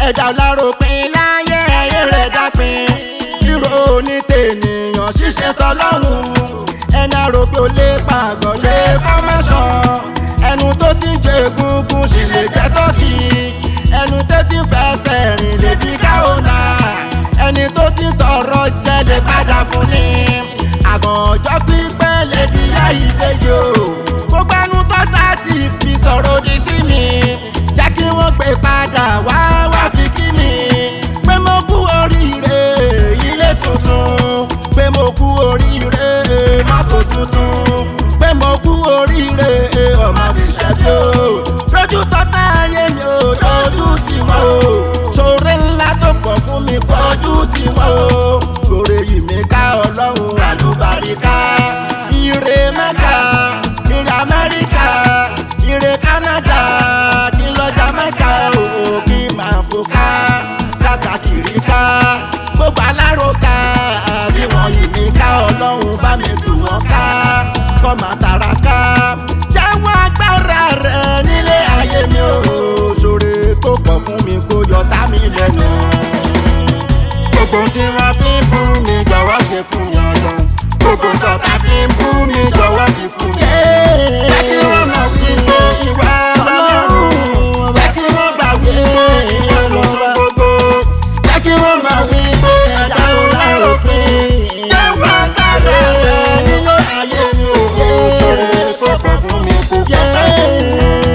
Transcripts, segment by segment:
ẹ̀dá láròpin láyé ayé rẹ̀ dápin ríro ní tènìyàn ṣíṣe tọlọ́run ẹni àròpé ò lè pàgọ́ lè kọ́ mẹ́sàn-án ẹnu tó ti ń jẹ egungun sì lè jẹ́ tọ́kì ẹnu tó ti ń fẹsẹ̀ rìn lè di káwọnà ẹni tó ti ń tọrọ jẹ lè padà fún ni àgàn ọjọ́ pípẹ́ lè di yá ìbejì o gbogbo ẹnu tọ́ta ti fi sọ̀rọ̀ òdì sí mi jẹ́ kí wọ́n pè padà wá fi kí mi pé mo kú oríire ilé tuntun pé mo kú oríire mọ́tò tuntun pé mo kú oríire ọmọ ti ṣẹ́bí o lójú tọ́ta ayé mi ò lójú tì wọ́n o ṣoore ńlá tó pọ̀ fún mi kọjú tì wọ́n o ṣoore yìí mi ká ọlọ́run àlùbáríkà ire Mẹ́kà ire Amẹ́ríkà ire Canada kí lọ Jamaica o kí máa fò ká káàkiri ká gbogbo aláròká bí wọ́n yìí mi ká ọlọ́run bá mi tù wọ́n ká kọ́ máa tàrà ká jẹ́wọ́ agbára rẹ̀ nílé ayé mi ò ṣoore tó pọ̀ fún mi kó yọ tá mi lẹ́nu gbogbo tí wọ́n fi ń bú mi jọ̀wọ́ ṣe fún mi ọlọ́run gbogbo tọ́ta fi ń bú mi jọ̀wọ́ ṣe fún mi. jẹ́ kí wọ́n mọ̀ wípé ìwà ọlọ́run jẹ́ kí wọ́n gbà wípé ìwà lọ́sọ̀ gbogbo jẹ́ kí wọ́n mọ̀ wípé ẹ̀dá oláròpin jẹ́wọ́ agbára rẹ̀ nílé ayé mi ò ṣòro tó pọ̀ fún mi kó pọ̀ báyìí.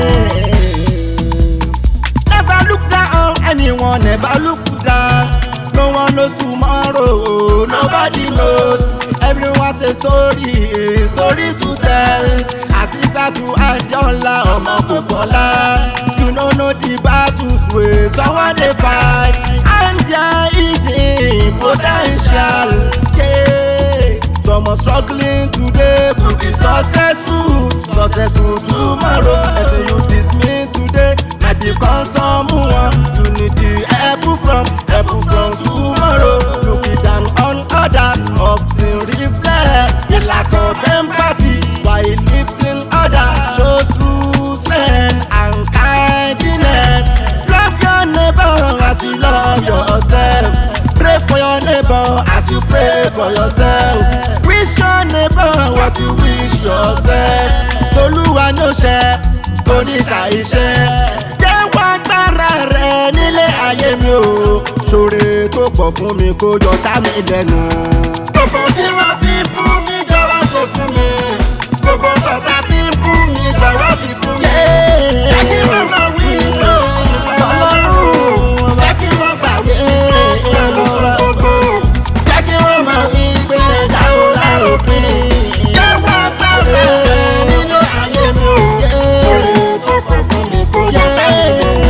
Never look down on anyone, never look down. No one knows tomorrow, nobody knows. Everyone's a story to tell. Asisa to Adiola, ọmọ Popola. You don't know the battles wey someone dey fight. And their hidden potential. Yeah. Some are struggling today to be successful tomorrow. As you dismiss today, might become someone. You need the help from tomorrow. Looking down on others, often reflect a lack of empathy. While lifting others, shows true strength and kindness. Love your neighbor as you love yourself. Pray for your neighbor as you pray for yourself. Wish your neighbor what you wish yourself. Tolúwa ní ó ṣe kò ní ṣàìṣe. Jẹ́wọ́ agbára rẹ̀ nílé ayé mi o. Ṣoore tó pọ̀ fún mi kó jọ tá mi lẹ́nu. Gbogbo tí wọ́n fi ń bú mi jọ̀wọ́ ṣe fún mi. Gbogbo tọ́ta fi ń bú mi jọ̀wọ́ fi fún mi. Jẹ́ kí wọ́n máa wí ìwé ọlọ́run. Jẹ́ kí wọ́n gbàgbé ìlú gbogbo. Jẹ́ kí wọ́n máa wí pé ẹ̀dá oláròpin. Jẹ́wọ́ agbára rẹ̀ nílé ayé mi o. Ṣoore tó pọ̀ fún mi kó jọ tá mi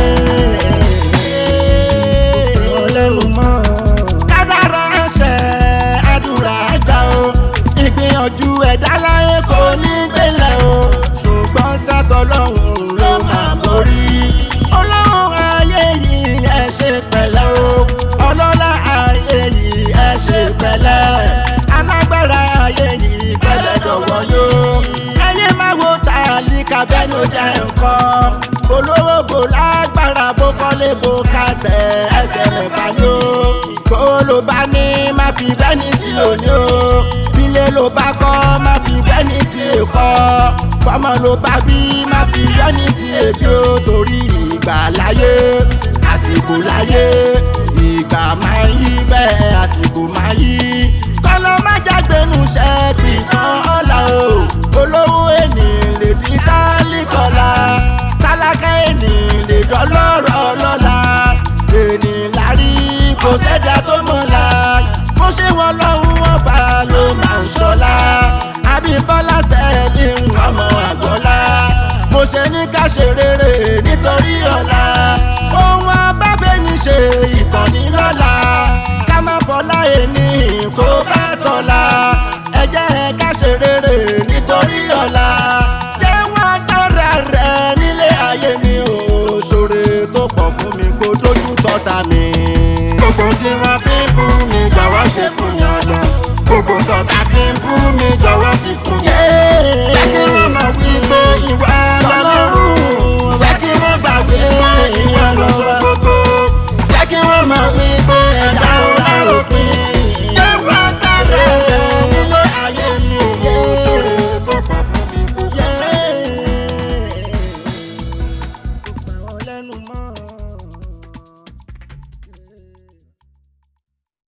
lẹ́nu. Kádàrá ẹ̀ṣẹ̀ àdúrà gbà o. Ìgbìyànjú ẹ̀dá láyé kò ní gbélé o. Ṣùgbọ́n ṣàtọ̀lọ́hún ló máa borí. Ọlọ́run ayé yìí ẹ ṣe pẹ̀lẹ́ o. Ọlọ́lá ayé yìí ẹ ṣe pẹ̀lẹ́. Alágbára ayé yìí pẹ̀lẹ́ dọ̀wọ́ yó. Ayé máa wo tàlíkà bẹ́nu jẹ́ nǹkan. Olówó bò lágbára bó kọ́lé bó kásẹ̀ ẹsẹ̀ mẹ́fà ni ó. Kó ló bá ní má fi bẹ́ni tí ò ní o. Bílé ló bá kọ́ má fi bẹ́ni tí ò kọ́. Fọ́mọ ló bá bí má fi bẹ́ni tí èbí ó. Torí ìgbà láyé àsìkò láyé ìgbà máa yí bẹ́ẹ̀ àsìkò máa yí. Kọ́lọ́ má jágbénu ṣẹ́ ti tán ọ̀la o. Olówó ènìyàn lè di tálíkọ̀lá. Tálákà ènìyàn lè dọ́lọ́rọ̀ lọ́la. Ènìyàn lárí kò sẹ́dá tó mọ̀la. Mo ṣe wọn lọ́hùn ọba ló máa ń ṣọlá. Abímbọ́lá Sẹ́ẹ̀lì ọmọ Àgbọ́lá. Mo ṣe ní ká ṣe rere nítorí ọ̀la. Ohun abáfẹ́ ní ṣe ìkànnì lọ́la. Ká má fọlá ẹni kó bá tọ̀la. Ẹ jẹ́ ká ṣe rere nítorí ọ̀la. Jẹ́wọ́ agbára rẹ̀ nílé ayé mi o. Ṣoore tó pọ̀ fún mi kó dójú tọ́ta mi. Gbogbo tí wọ́n fi ń bú mi jọ̀wọ́ ṣe fún mi ọlọ́run. Gbogbo tọ́ta